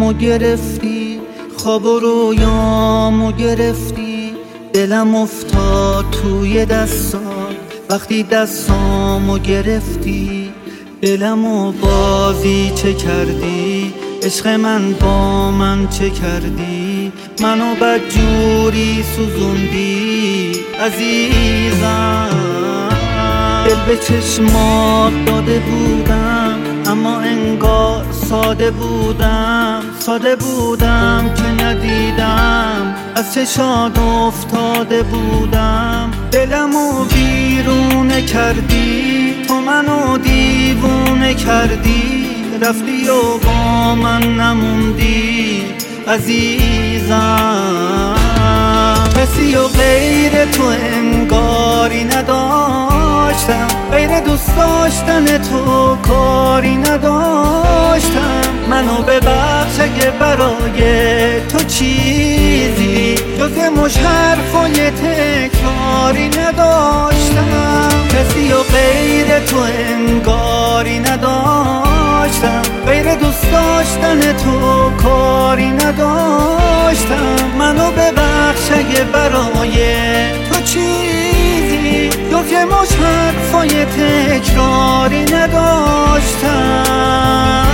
جونمو گرفتی، خواب و رویامو گرفتی، دلم افتاد توی دستات وقتی دستامو گرفتی. دلمو بازی چه کردی، عشق من با من چه کردی، منو بدجوری سوزوندی عزیزم. دل به چشمات داده بودم اما انگار ساده بودم، ساده بودم که ندیدم از چشات افتاده بودم. دلمو بیرونه کردی، تو منو دیوونه کردی، رفتی و با من نموندی عزیزم. کسی و غیر تو انگاری نداشتم، غیر دوست داشتن تو کاری نداشتم. منو ببخش اگه برای تو چیزی جز مش حرفای تکراری نداشتم. کسی و غیر تو انگاری نداشتم، غیر دوست داشتن تو کاری نداشتم. منو ببخش اگه برای تو چیزی جز مش حرفای تکراری نداشتم.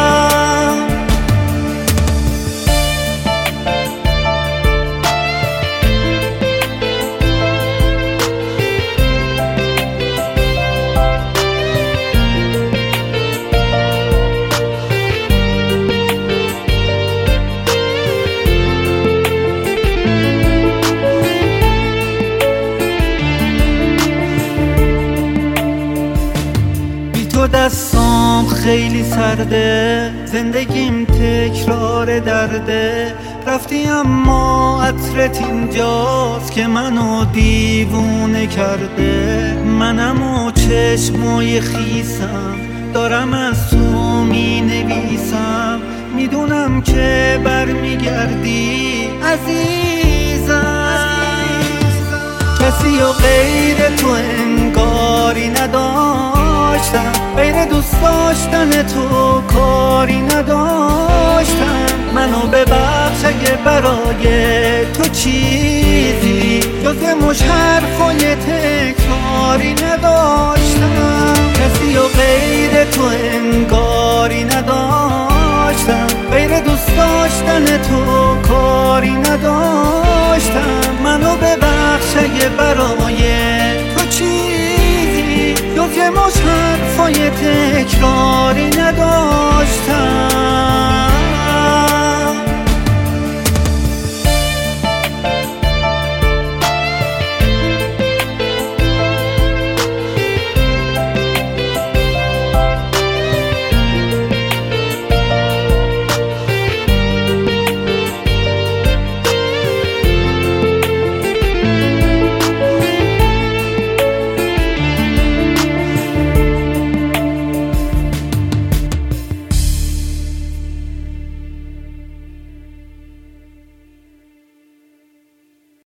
دستام خیلی سرده، زندگیم تکرار درده. رفتی اما عطرت اینجاست که منو دیوونه کرده. منم و چشمای خیسم دارم از تو می نویسم، میدونم که برمیگردی عزیزم. کسی و غیر تو انگاری نداشتم، غیر دوست داشتن تو کاری نداشتم. منو ببخش اگه برای تو چیزی جز مش حرفای تکراری نداشتم. کسی و غیر تو انگاری نداشتم، غیر دوست داشتن تو کاری نداشتم. منو ببخش اگه برای تو چیزی جز مش حرفای تکراری